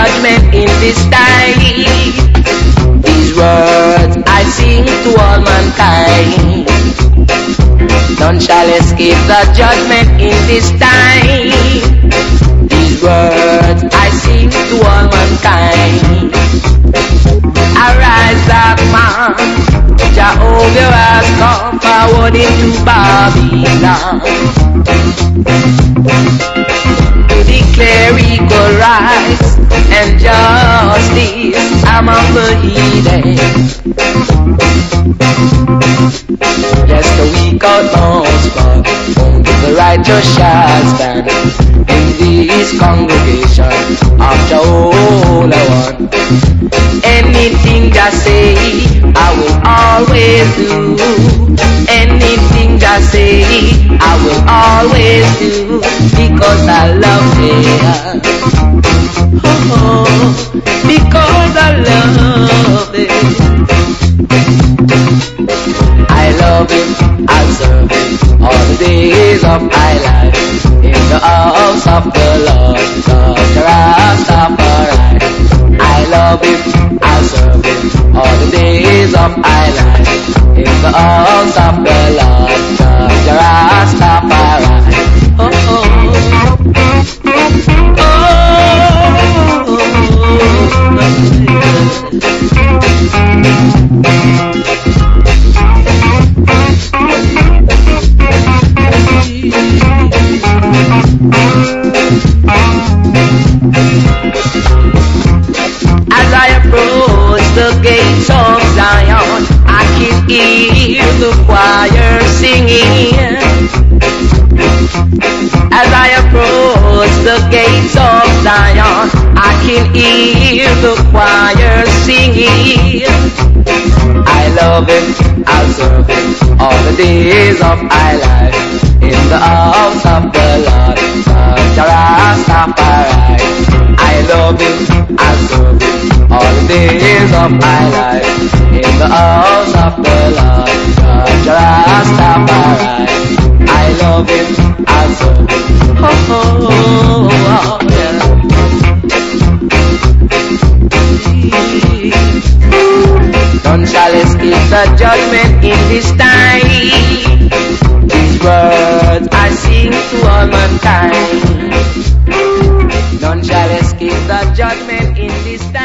judgment in this time. These words I sing to all mankind. None shall escape the judgment in this time. These words I sing to all mankind. Arise up, man. Jehovah has come forward into Babylon to declare equal rights and justice among the heathen. Yes, the weak outlaws fall, only the righteous shall stand in this congregation of Jehovah One. Anything just say, I will always do. Anything just say, I will always do, because I love it. Oh, because I love it. I love him, I serve him all the days of my life in the house of the Lord, the Rastafari. I love him, I serve him all the days of my life in the house of the Lord, the Rastafari. Oh, oh, as I approach the gates of Zion, I can hear the choir singing. As I approach the gates of Zion, I can hear the choir singing. I love him, I'll serve him all the days of my life in the house of the Lord, the Rastafari. I love him, I'll serve him all the days of my life in the house of the Lord, the Rastafari. I love him, I'll serve him. Oh, oh, oh, yeah. None shall escape the judgment in this time. These words I sing to all mankind. None shall escape the judgment in this time.